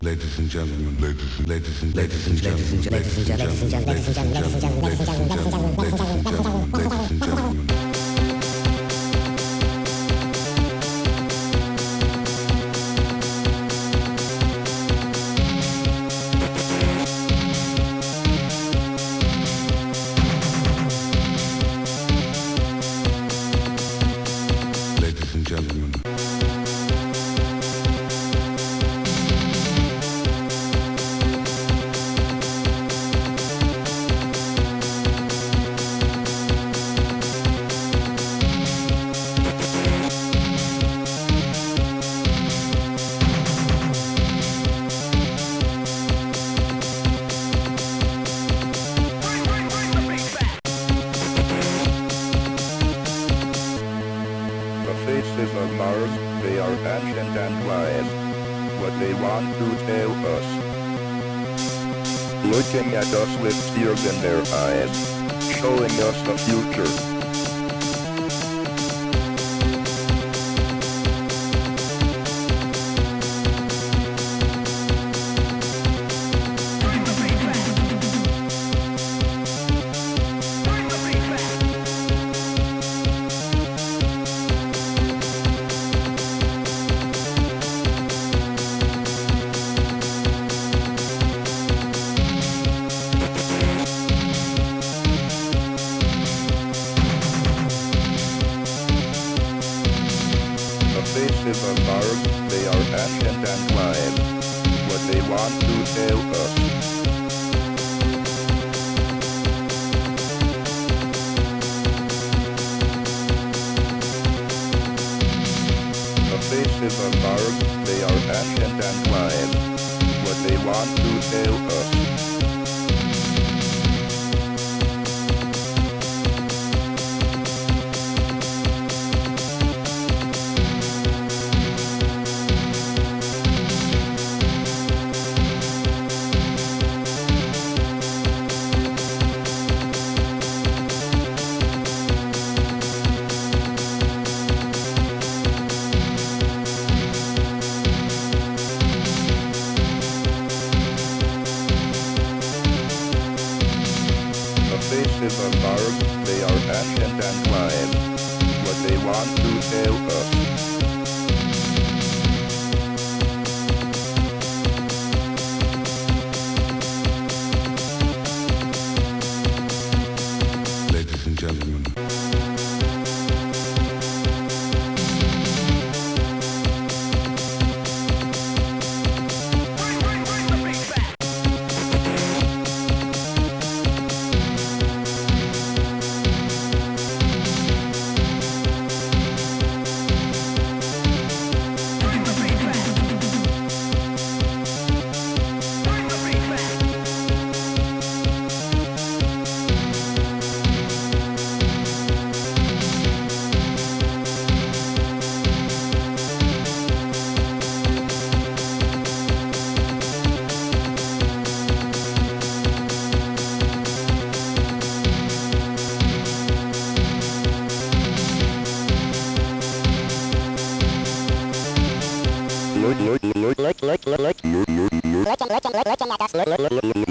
Ladies and gentlemen, ladies and gentlemen, ladies and gentlemen, ladies and gentlemen, ladies and gentlemen, ladies and gentlemen, ladies and gentlemen, ladies and gentlemen. Ladies and gentlemen. Faces of Mars, they are ancient and wise. What they want to tell us. Looking at us with tears in their eyes. Showing us the future. Faces of Mars, they are ancient and wise. What they want to tell us. The faces of Mars, they are ancient and wise. What they want to tell us. Faces of Mars, they are ancient and wise. What they want to tell us. Ladies and gentlemen. Looking at us.